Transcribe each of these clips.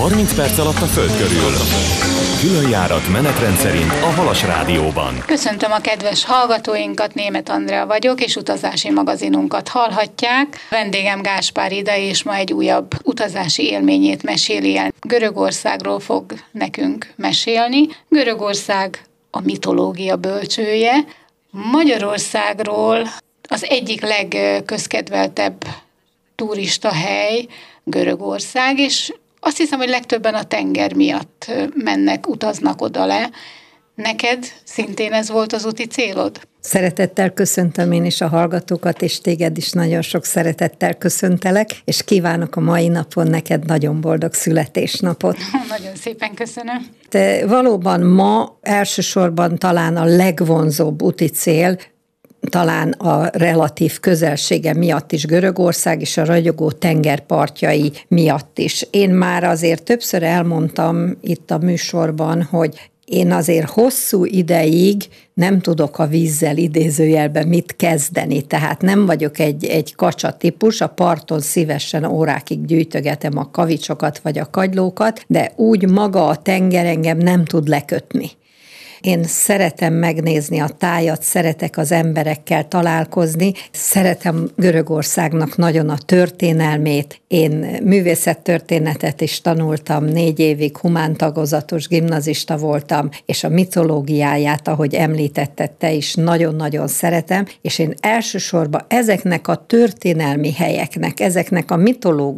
30 perc alatt a Föld körül. Külön járat menetrend szerint a Halas Rádióban. Köszöntöm a kedves hallgatóinkat, Németh Andrea vagyok, és utazási magazinunkat hallhatják. Vendégem Gáspár Ida, és ma egy újabb utazási élményét meséli el. Görögországról fog nekünk mesélni. Görögország a mitológia bölcsője. Magyarországról az egyik legközkedveltebb turistahely Görögország, és azt hiszem, hogy legtöbben a tenger miatt mennek, utaznak oda le. Neked szintén ez volt az úti célod? Szeretettel köszöntöm én is a hallgatókat, és téged is nagyon sok szeretettel köszöntelek, és kívánok a mai napon neked nagyon boldog születésnapot. Nagyon szépen köszönöm. De valóban ma elsősorban talán a legvonzóbb úti cél, talán a relatív közelsége miatt is Görögország és a ragyogó tengerpartjai miatt is. Én már azért többször elmondtam itt a műsorban, hogy én azért hosszú ideig nem tudok a vízzel idézőjelben mit kezdeni, tehát nem vagyok egy kacsa típus, a parton szívesen órákig gyűjtögetem a kavicsokat vagy a kagylókat, de úgy maga a tenger engem nem tud lekötni. Én szeretem megnézni a tájat, szeretek az emberekkel találkozni, szeretem Görögországnak nagyon a történelmét. Én művészettörténetet is tanultam, 4 évig humántagozatos gimnazista voltam, és a mitológiáját, ahogy említetted te is, nagyon-nagyon szeretem, és én elsősorban ezeknek a történelmi helyeknek, ezeknek a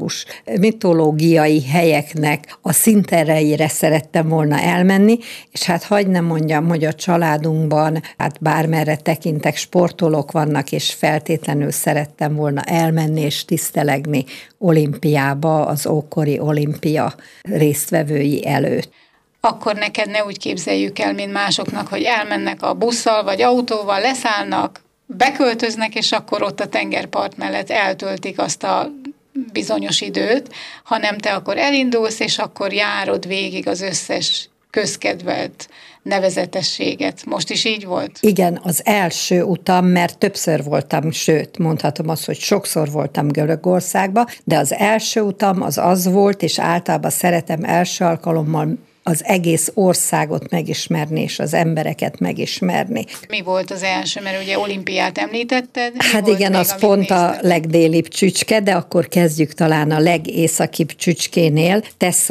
mitológiai helyeknek a szintereire szerettem volna elmenni, és hát hadd ne mondjam, hogy a családunkban, hát bármerre tekintek, sportolók vannak, és feltétlenül szerettem volna elmenni és tisztelegni olimpiába, az ókori olimpia résztvevői előtt. Akkor neked ne úgy képzeljük el, mint másoknak, hogy elmennek a busszal vagy autóval, leszállnak, beköltöznek, és akkor ott a tengerpart mellett eltöltik azt a bizonyos időt, hanem te akkor elindulsz, és akkor járod végig az összes közkedvelt nevezetességet. Most is így volt? Igen, az első utam, mert többször voltam, sőt, mondhatom azt, hogy sokszor voltam Görögországba, de az első utam az volt, és általában szeretem első alkalommal az egész országot megismerni, és az embereket megismerni. Mi volt az első? Mert ugye olimpiát említetted. Hát igen, az pont a legdélibb csücske, de akkor kezdjük talán a legészakibb csücskénél.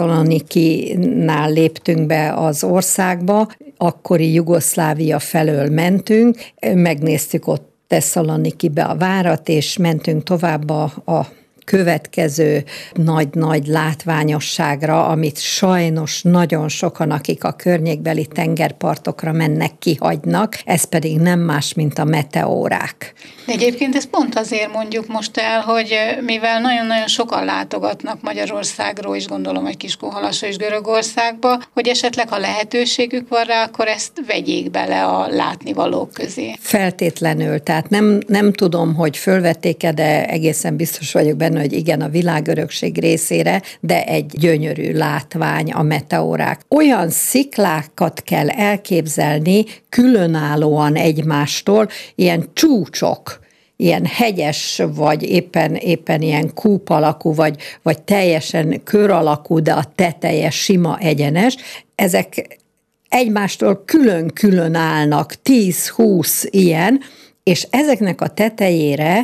Tesszalonikínál léptünk be az országba, akkori Jugoszlávia felől mentünk, megnéztük ott Tesszalonikibe a várat, és mentünk tovább a következő nagy-nagy látványosságra, amit sajnos nagyon sokan, akik a környékbeli tengerpartokra mennek, kihagynak, ez pedig nem más, mint a meteórák. De egyébként ezt pont azért mondjuk most el, hogy mivel nagyon-nagyon sokan látogatnak Magyarországról, és gondolom, hogy Kiskunhalasra és Görögországba, hogy esetleg, ha lehetőségük van rá, akkor ezt vegyék bele a látnivalók közé. Feltétlenül, tehát nem tudom, hogy fölvették-e, de egészen biztos vagyok benne, hogy igen, a világörökség részére, de egy gyönyörű látvány a meteórák. Olyan sziklákat kell elképzelni különállóan egymástól, ilyen csúcsok, ilyen hegyes, vagy éppen ilyen kúp alakú, vagy teljesen kör alakú, de a teteje sima egyenes. Ezek egymástól külön-külön állnak, 10-20 ilyen, és ezeknek a tetejére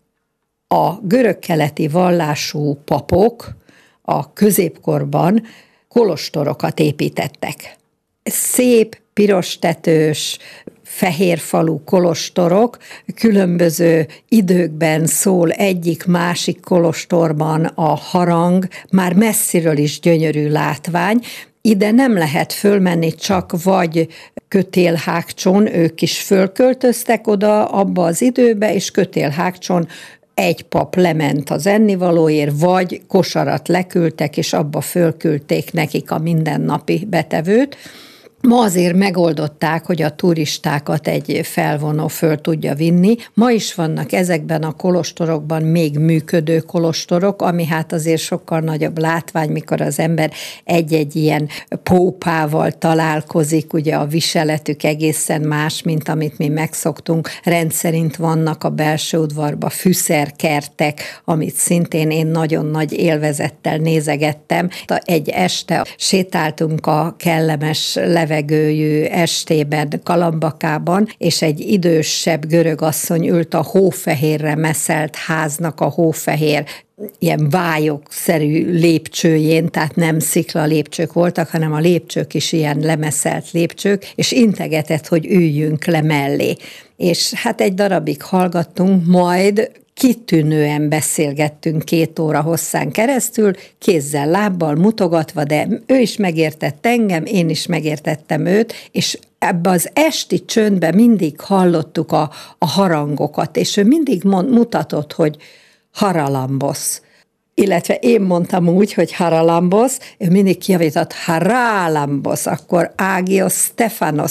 a görögkeleti vallású papok a középkorban kolostorokat építettek. Szép, piros tetős, fehérfalú kolostorok, különböző időkben szól egyik-másik kolostorban a harang, már messziről is gyönyörű látvány. Ide nem lehet fölmenni, csak vagy kötélhágcson, ők is fölköltöztek oda abba az időbe, és kötélhágcson egy pap lement az ennivalóért, vagy kosarat leküldtek, és abba fölküldték nekik a mindennapi betevőt. Ma azért megoldották, hogy a turistákat egy felvonó föl tudja vinni. Ma is vannak ezekben a kolostorokban még működő kolostorok, ami hát azért sokkal nagyobb látvány, mikor az ember egy-egy ilyen pópával találkozik, ugye a viseletük egészen más, mint amit mi megszoktunk. Rendszerint vannak a belső udvarban fűszerkertek, amit szintén én nagyon nagy élvezettel nézegettem. Egy este sétáltunk a kellemes levegőjű estében Kalambakában, és egy idősebb görög asszony ült a hófehérre meszelt háznak a hófehér ilyen vályokszerű lépcsőjén, tehát nem szikla lépcsők voltak, hanem a lépcsők is ilyen lemeszelt lépcsők, és integetett, hogy üljünk le mellé. És hát egy darabig hallgattunk, majd kitűnően beszélgettünk 2 óra hosszán keresztül, kézzel, lábbal mutogatva, de ő is megértett engem, én is megértettem őt, és ebbe az esti csöndbe mindig hallottuk a harangokat, és ő mindig mutatott, hogy Haralambosz. Illetve én mondtam úgy, hogy Haralambosz, ő mindig kijavított Haralambosz, akkor Ágios Stefanos.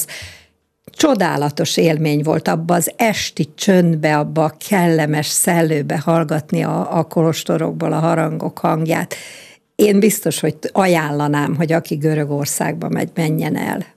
Csodálatos élmény volt abba az esti csöndbe, abba a kellemes szellőbe hallgatni a kolostorokból a harangok hangját. Én biztos, hogy ajánlanám, hogy aki Görögországba megy, menjen el.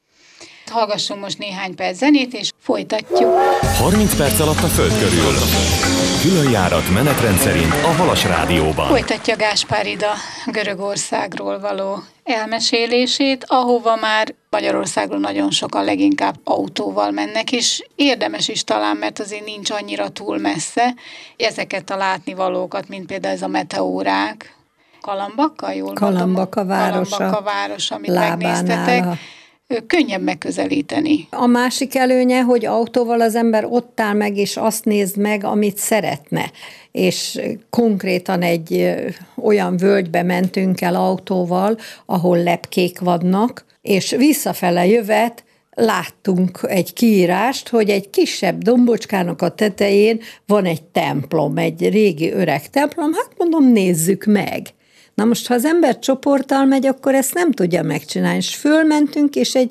Hallgassunk most néhány perc zenét, és folytatjuk. 30 perc alatt a Föld körül. Különjárat menetrend szerint a Halas Rádióban. Folytatja Gáspár Ida Görögországról való elmesélését, ahova már Magyarországon nagyon sokan leginkább autóval mennek, és érdemes is talán, mert azért nincs annyira túl messze ezeket a látnivalókat, mint például ez a meteórák. Kalambaka, jól Kalambaka mondom? városa. Kalambaka város, amit megnéztetek. Könnyebb megközelíteni. A másik előnye, hogy autóval az ember ott áll meg, és azt nézd meg, amit szeretne. És konkrétan egy olyan völgybe mentünk el autóval, ahol lepkék vannak, és visszafele jövet láttunk egy kiírást, hogy egy kisebb dombocskának a tetején van egy templom, egy régi öreg templom, hát mondom, nézzük meg. Na most, ha az ember csoporttal megy, akkor ezt nem tudja megcsinálni, és fölmentünk, és egy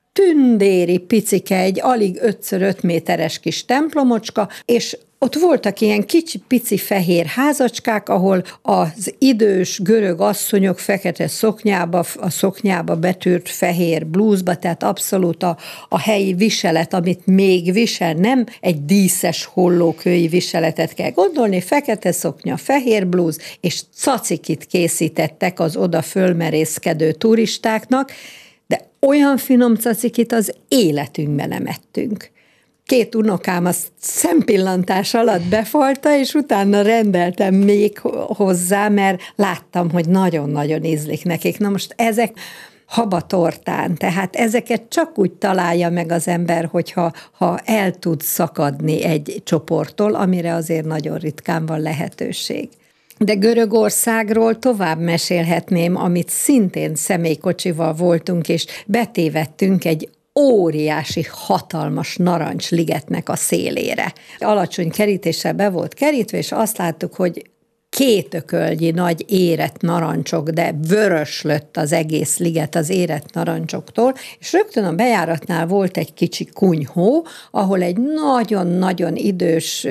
tündéri picike, egy alig 5x5 méteres kis templomocska, és ott voltak ilyen kicsi-pici fehér házacskák, ahol az idős görög asszonyok fekete szoknyába, a szoknyába betűrt fehér blúzba, tehát abszolút a helyi viselet, amit még visel, nem egy díszes hollókői viseletet kell gondolni, fekete szoknya, fehér blúz, és cacikit készítettek az oda fölmerészkedő turistáknak, de olyan finom cacikit az életünkben nem ettünk. 2 unokám azt szempillantás alatt befalta, és utána rendeltem még hozzá, mert láttam, hogy nagyon-nagyon ízlik nekik. Na most ezek habatortán, tehát ezeket csak úgy találja meg az ember, hogyha el tud szakadni egy csoporttól, amire azért nagyon ritkán van lehetőség. De Görögországról tovább mesélhetném, amit szintén személykocsival voltunk, és betévedtünk egy óriási, hatalmas narancsligetnek a szélére. Alacsony kerítéssel be volt kerítve, és azt láttuk, hogy 2 ökölnyi nagy érett narancsok, de vöröslött az egész liget az érett narancsoktól, és rögtön a bejáratnál volt egy kicsi kunyhó, ahol egy nagyon-nagyon idős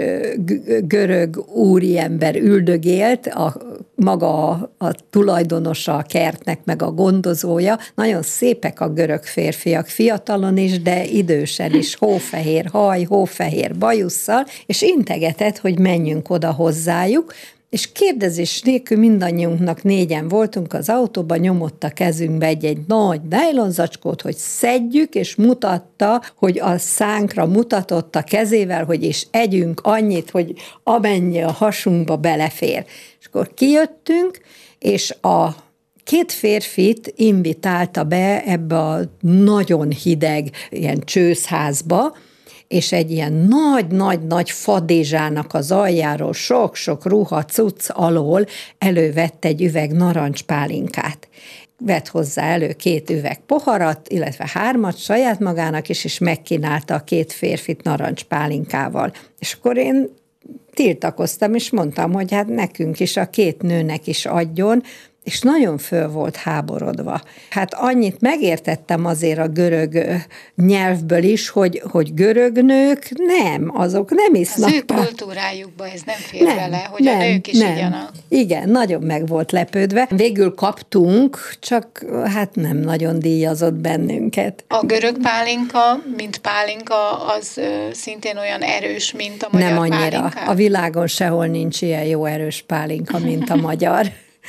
görög úriember üldögélt, maga a tulajdonosa a kertnek, meg a gondozója. Nagyon szépek a görög férfiak, fiatalon is, de idősen is, hófehér haj, hófehér bajusszal, és integetett, hogy menjünk oda hozzájuk, és kérdezés nélkül mindannyiunknak 4-en voltunk az autóban, nyomott a kezünkbe egy nagy nejlonzacskót, hogy szedjük, és mutatta, hogy a szánkra mutatott a kezével, hogy és együnk annyit, hogy amennyi a hasunkba belefér. És akkor kijöttünk, és a 2 férfit invitálta be ebbe a nagyon hideg ilyen csőszházba, és egy ilyen nagy fadézsának az aljáról sok-sok ruha, cucc alól elővett egy üveg narancspálinkát. Vett hozzá elő 2 üveg poharat, illetve 3 saját magának is, és megkínálta a 2 férfit narancspálinkával. És akkor én tiltakoztam, és mondtam, hogy hát nekünk is, a 2 nőnek is adjon, és nagyon föl volt háborodva. Hát annyit megértettem azért a görög nyelvből is, hogy görög nők azok nem isznak. Az ő kultúrájukba ez nem fér bele, hogy a nők is igyanak. Igen, nagyon meg volt lepődve. Végül kaptunk, csak hát nem nagyon díjazott bennünket. A görög pálinka, mint pálinka, az szintén olyan erős, mint a magyar pálinka? Nem annyira. Pálinkák? A világon sehol nincs ilyen jó erős pálinka, mint a magyar.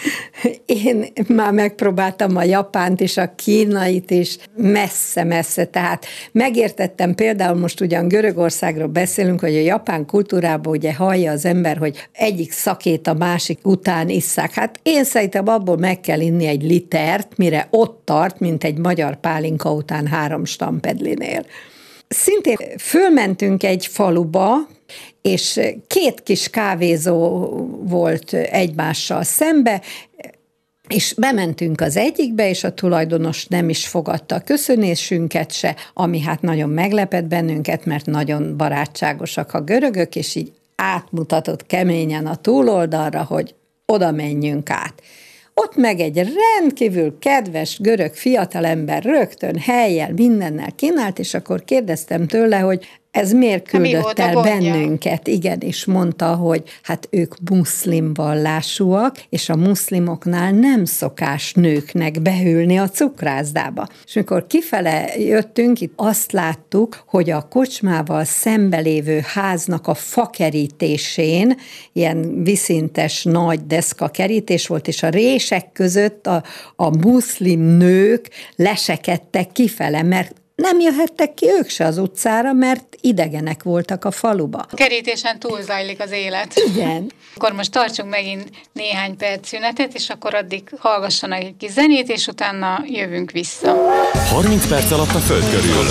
Én már megpróbáltam a japánt és a kínait is messze-messze, tehát megértettem például most ugyan Görögországról beszélünk, hogy a japán kultúrában ugye hallja az ember, hogy egyik szakét a másik után isszák. Hát én szerintem abból meg kell inni egy litert, mire ott tart, mint egy magyar pálinka után 3 stampedlinél. Szintén fölmentünk egy faluba, és 2 kis kávézó volt egymással szembe, és bementünk az egyikbe, és a tulajdonos nem is fogadta a köszönésünket se, ami hát nagyon meglepett bennünket, mert nagyon barátságosak a görögök, és így átmutatott keményen a túloldalra, hogy oda menjünk át. Ott meg egy rendkívül kedves görög fiatalember rögtön hellyel, mindennel kínált, és akkor kérdeztem tőle, hogy ez miért küldött el bennünket? Igen, és mondta, hogy hát ők muszlim vallásúak, és a muszlimoknál nem szokás nőknek beülni a cukrászdába. És amikor kifele jöttünk, itt azt láttuk, hogy a kocsmával szembelévő háznak a fakerítésén ilyen viszintes nagy deszka kerítés volt, és a rések között a muszlim nők lesekedtek kifele, mert nem jöhettek ki ők se az utcára, mert idegenek voltak a faluba. A kerítésen túl zajlik az élet. Igen. Akkor most tartsunk megint néhány perc szünetet, és akkor addig hallgassanak egy kis zenét, és utána jövünk vissza. 30 perc alatt a Föld körül.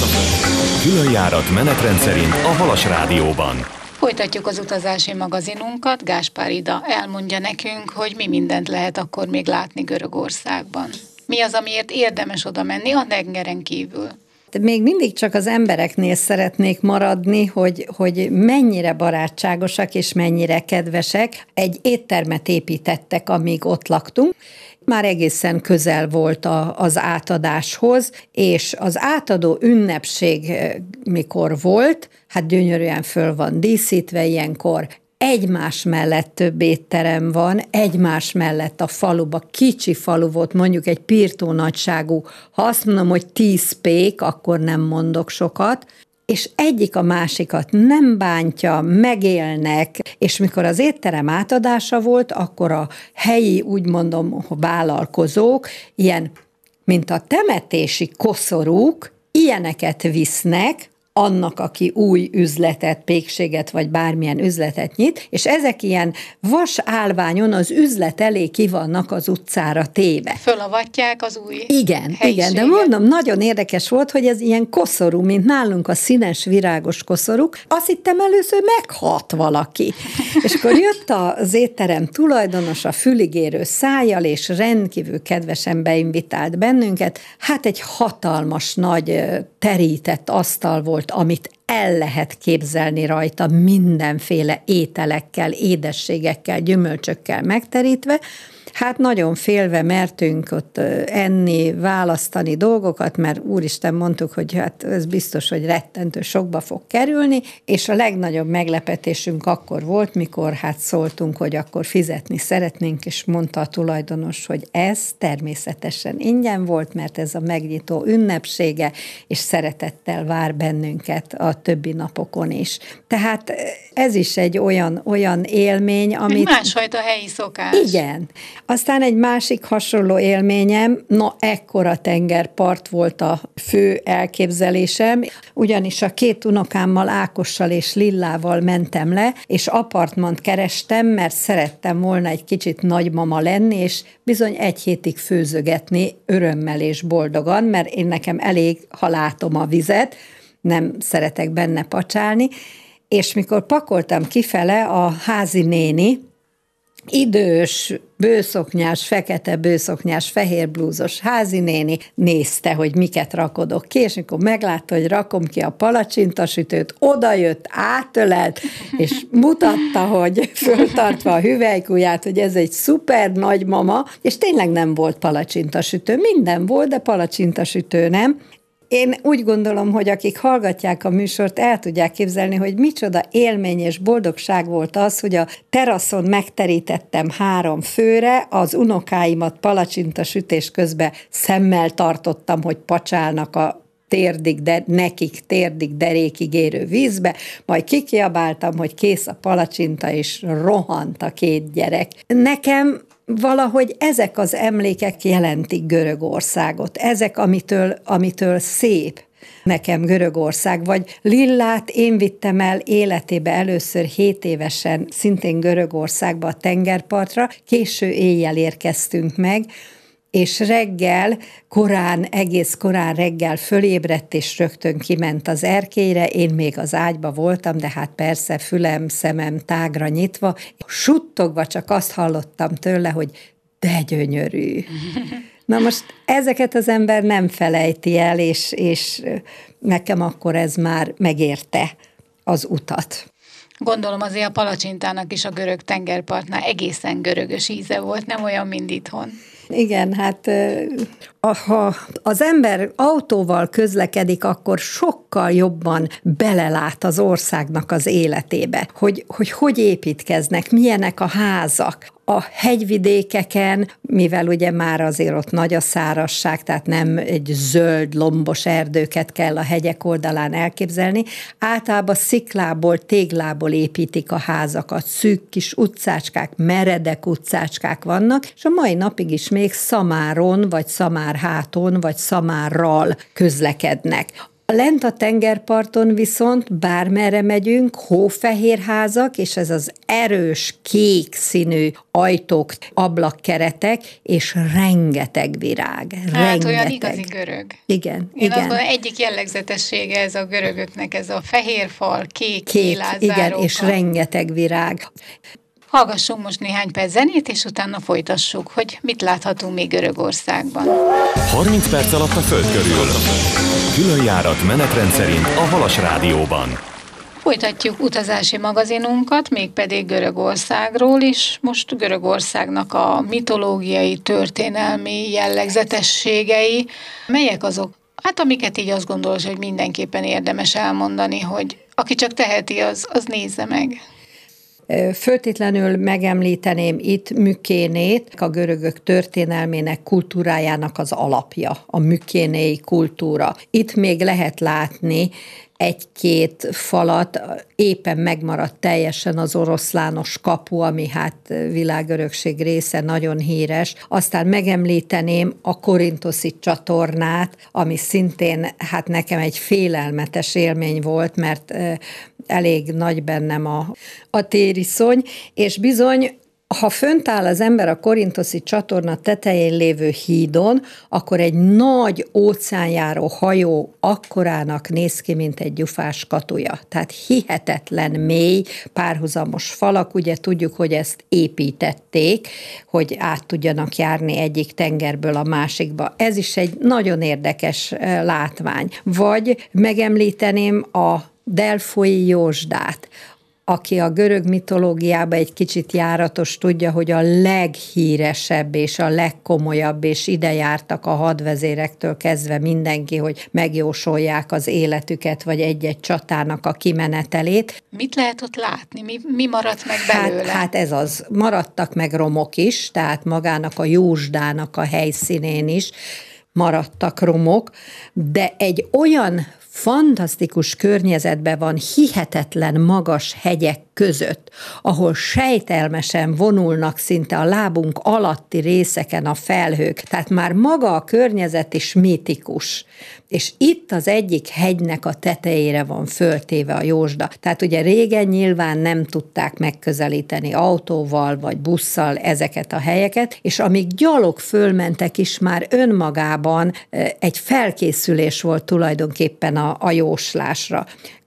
Különjárat menetrend szerint a Halas Rádióban. Folytatjuk az utazási magazinunkat. Gáspár Ida elmondja nekünk, hogy mi mindent lehet akkor még látni Görögországban. Mi az, amiért érdemes oda menni a tengeren kívül? Még mindig csak az embereknél szeretnék maradni, hogy mennyire barátságosak és mennyire kedvesek. Egy éttermet építettek, amíg ott laktunk. Már egészen közel volt az átadáshoz, és az átadó ünnepség mikor volt, hát gyönyörűen föl van díszítve ilyenkor, egymás mellett több étterem van, egymás mellett a faluba, kicsi falu volt, mondjuk egy pirtó nagyságú, ha azt mondom, hogy 10 pék, akkor nem mondok sokat, és egyik a másikat nem bántja, megélnek, és mikor az étterem átadása volt, akkor a helyi, úgy mondom, vállalkozók, ilyen, mint a temetési koszorúk, ilyeneket visznek, annak, aki új üzletet, pékséget, vagy bármilyen üzletet nyit, és ezek ilyen vas állványon az üzlet elé ki vannak az utcára téve. Fölavatják az új Igen, de mondom, nagyon érdekes volt, hogy ez ilyen koszorú, mint nálunk a színes, virágos koszorúk. Azt hittem először meghalt valaki. És akkor jött az étterem tulajdonos a füligérő szájjal, és rendkívül kedvesen beinvitált bennünket. Hát egy hatalmas, nagy terített asztal volt, amit el lehet képzelni rajta mindenféle ételekkel, édességekkel, gyümölcsökkel megterítve. Hát nagyon félve mertünk ott enni, választani dolgokat, mert úristen mondtuk, hogy hát ez biztos, hogy rettentő sokba fog kerülni, és a legnagyobb meglepetésünk akkor volt, mikor hát szóltunk, hogy akkor fizetni szeretnénk, és mondta a tulajdonos, hogy ez természetesen ingyen volt, mert ez a megnyitó ünnepsége, és szeretettel vár bennünket a többi napokon is. Tehát ez is egy olyan élmény, amit... Másfajta helyi szokás. Igen. Aztán egy másik hasonló élményem, ekkora tengerpart volt a fő elképzelésem, ugyanis a 2 unokámmal, Ákossal és Lillával mentem le, és apartmant kerestem, mert szerettem volna egy kicsit nagymama lenni, és bizony 1 hétig főzögetni örömmel és boldogan, mert én nekem elég, ha látom a vizet, nem szeretek benne pacsálni, és mikor pakoltam kifele, a házi néni, idős, bőszoknyás, fekete bőszoknyás, fehér blúzos házinéni nézte, hogy miket rakodok ki, és amikor meglátta, hogy rakom ki a palacsintasütőt, odajött, átölelt, és mutatta, hogy föltartva a hüvelykujját, hogy ez egy szuper nagymama, és tényleg nem volt palacsintasütő. Minden volt, de palacsintasütő nem. Én úgy gondolom, hogy akik hallgatják a műsort, el tudják képzelni, hogy micsoda élmény és boldogság volt az, hogy a teraszon megterítettem 3 főre, az unokáimat palacsintasütés közben szemmel tartottam, hogy pacsálnak a nekik térdig, derékig érő vízbe, majd kikiabáltam, hogy kész a palacsinta, és rohant a 2 gyerek. Nekem valahogy ezek az emlékek jelentik Görögországot, ezek, amitől szép nekem Görögország, vagy Lillát én vittem el életébe először 7 évesen, szintén Görögországba a tengerpartra, késő éjjel érkeztünk meg, és reggel, egész korán reggel fölébredt, és rögtön kiment az erkélyre, én még az ágyba voltam, de hát persze fülem, szemem tágra nyitva, suttogva csak azt hallottam tőle, hogy de gyönyörű. Na most ezeket az ember nem felejti el, és nekem akkor ez már megérte az utat. Gondolom azért a palacsintának is a görög tengerpartnál egészen görögös íze volt, nem olyan, mint itthon. Igen, hát ha az ember autóval közlekedik, akkor sokkal jobban belelát az országnak az életébe, hogy építkeznek, milyenek a házak. A hegyvidékeken, mivel ugye már azért ott nagy a szárazság, tehát nem egy zöld, lombos erdőket kell a hegyek oldalán elképzelni, általában sziklából, téglából építik a házakat, szűk kis utcácskák, meredek utcácskák vannak, és a mai napig is még szamáron, vagy szamárháton, vagy szamárral közlekednek. Lent a tengerparton viszont bármerre megyünk, hófehér házak, és ez az erős, kék színű ajtók, ablakkeretek, és rengeteg virág. Hát olyan igazi görög. Igen. Én azt gondolom, egyik jellegzetessége ez a görögöknek, ez a fehér fal, kék igen, és rengeteg virág. Hallgassunk most néhány perc zenét, és utána folytassuk, hogy mit láthatunk még Görögországban. 30 perc alatt a Föld körül. Különjárat menetrend szerint a Halas Rádióban. Folytatjuk utazási magazinunkat, mégpedig Görögországról is. Most Görögországnak a mitológiai, történelmi jellegzetességei. Melyek azok? Hát amiket így azt gondolod, hogy mindenképpen érdemes elmondani, hogy aki csak teheti, az nézze meg. Föltétlenül megemlíteném itt Mykénét, a görögök történelmének, kultúrájának az alapja, a mykénéi kultúra. Itt még lehet látni 1-2 falat, éppen megmaradt teljesen az oroszlános kapu, ami hát világörökség része, nagyon híres. Aztán megemlíteném a Korinthoszi csatornát, ami szintén hát nekem egy félelmetes élmény volt, mert elég nagy bennem a tériszony, és bizony, ha fönt áll az ember a Korinthoszi csatorna tetején lévő hídon, akkor egy nagy óceánjáró hajó akkorának néz ki, mint egy gyufás katuja. Tehát hihetetlen mély, párhuzamos falak, ugye tudjuk, hogy ezt építették, hogy át tudjanak járni egyik tengerből a másikba. Ez is egy nagyon érdekes látvány. Vagy megemlíteném a delfoi Jósdát, aki a görög mitológiában egy kicsit járatos, tudja, hogy a leghíresebb és a legkomolyabb, és ide jártak a hadvezérektől kezdve mindenki, hogy megjósolják az életüket, vagy egy-egy csatának a kimenetelét. Mit lehet ott látni? Mi maradt meg belőle? Hát ez az. Maradtak meg romok is, tehát magának a Jósdának a helyszínén is maradtak romok, de egy olyan fantasztikus környezetben van, hihetetlen magas hegyek között, ahol sejtelmesen vonulnak szinte a lábunk alatti részeken a felhők, tehát már maga a környezet is mítikus. És itt az egyik hegynek a tetejére van föltéve a Jósda. Tehát ugye régen nyilván nem tudták megközelíteni autóval vagy busszal ezeket a helyeket, és amíg gyalog fölmentek is, már önmagában egy felkészülés volt tulajdonképpen a jóslásra.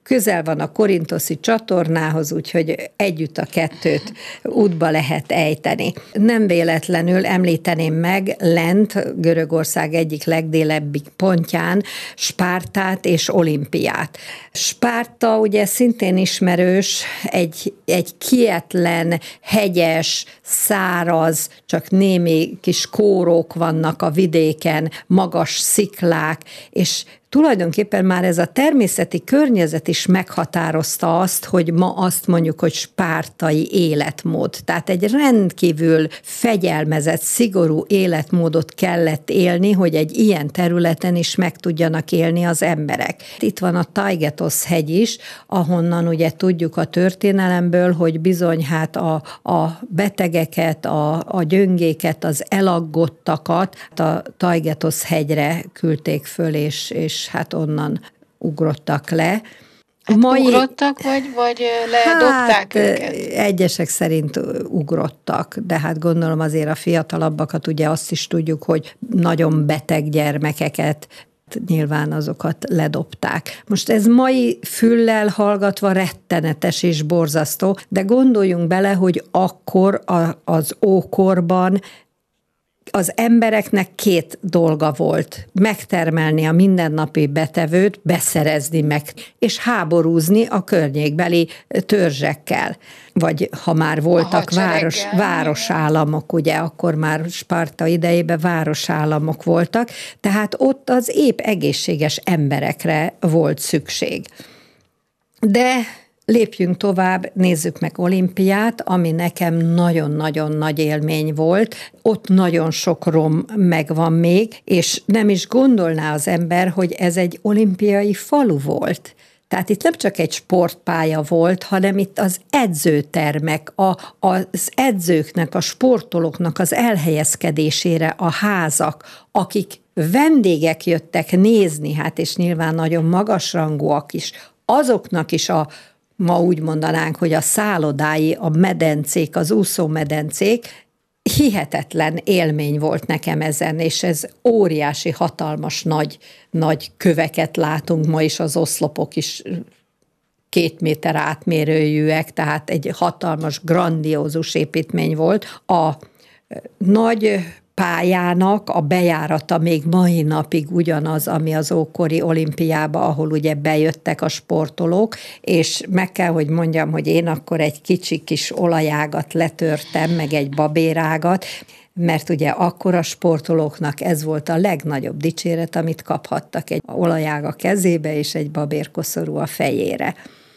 közel van a korinthoszi csatornához, úgyhogy együtt a kettőt útba lehet ejteni. Nem véletlenül említeném meg lent Görögország egyik legdélebbi pontján Spártát és Olimpiát. Spárta ugye szintén ismerős, egy kietlen, hegyes, száraz, csak némi kis kórók vannak a vidéken, magas sziklák, és tulajdonképpen már ez a természeti környezet is meghatározta azt, hogy ma azt mondjuk, hogy spártai életmód. Tehát egy rendkívül fegyelmezett, szigorú életmódot kellett élni, hogy egy ilyen területen is meg tudjanak élni az emberek. Itt van a Taygetos hegy is, ahonnan ugye tudjuk a történelemből, hogy bizony hát a betegeket, a gyöngéket, az elaggottakat a Taygetos hegyre küldték föl, és hát onnan ugrottak le. Ugrottak, vagy ledobták őket? Egyesek szerint ugrottak, de hát gondolom azért a fiatalabbakat, ugye azt is tudjuk, hogy nagyon beteg gyermekeket, nyilván azokat ledobták. Most ez mai füllel hallgatva rettenetes és borzasztó, de gondoljunk bele, hogy akkor az ókorban az embereknek 2 dolga volt: megtermelni a mindennapi betevőt, beszerezni meg, és háborúzni a környékbeli törzsekkel. Vagy ha már voltak városállamok, ugye, akkor már Sparta idejében városállamok voltak, tehát ott az épp egészséges emberekre volt szükség. De lépjünk tovább, nézzük meg Olimpiát, ami nekem nagyon-nagyon nagy élmény volt. Ott nagyon sok rom megvan még, és nem is gondolná az ember, hogy ez egy olimpiai falu volt. Tehát itt nem csak egy sportpálya volt, hanem itt az edzőtermek, az edzőknek, a sportolóknak az elhelyezkedésére a házak, akik vendégek jöttek nézni, hát és nyilván nagyon magasrangúak is, azoknak is ma úgy mondanánk, hogy a szállodái, a medencék, az úszómedencék, hihetetlen élmény volt nekem ezen, és ez óriási, hatalmas, nagy köveket látunk ma is, az oszlopok is 2 méter átmérőjűek, tehát egy hatalmas, grandiózus építmény volt. A nagy pályának a bejárata még mai napig ugyanaz, ami az ókori olimpiába, ahol ugye bejöttek a sportolók, és meg kell, hogy mondjam, hogy én akkor egy kicsi kis olajágat letörtem, meg egy babérágat, mert ugye akkor a sportolóknak ez volt a legnagyobb dicséret, amit kaphattak, egy olajág a kezébe és egy babérkoszorú a fejére.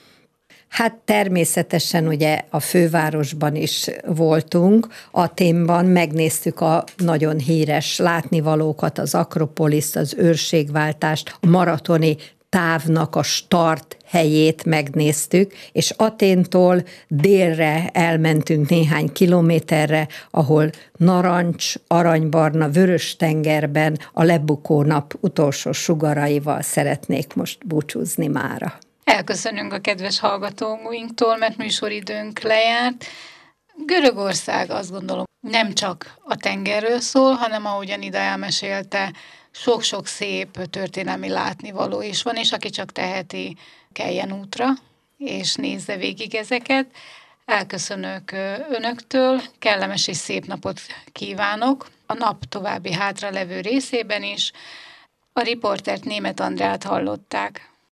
Hát természetesen ugye a fővárosban is voltunk, Athénban megnéztük a nagyon híres látnivalókat, az Akropoliszt, az őrségváltást, a maratoni távnak a start helyét megnéztük, és Athéntól délre elmentünk néhány kilométerre, ahol narancs, aranybarna, vörös tengerben a lebukó nap utolsó sugaraival szeretnék most búcsúzni mára. Elköszönünk a kedves hallgatóinktól, mert műsoridőnk lejárt. Görögország, azt gondolom, nem csak a tengerről szól, hanem ahogyan Ida elmesélte, sok-sok szép történelmi látnivaló is van, és aki csak teheti, keljen útra, és nézze végig ezeket. Elköszönök önöktől, kellemes és szép napot kívánok a nap további hátralevő részében is. A riportert Németh Andrát hallották.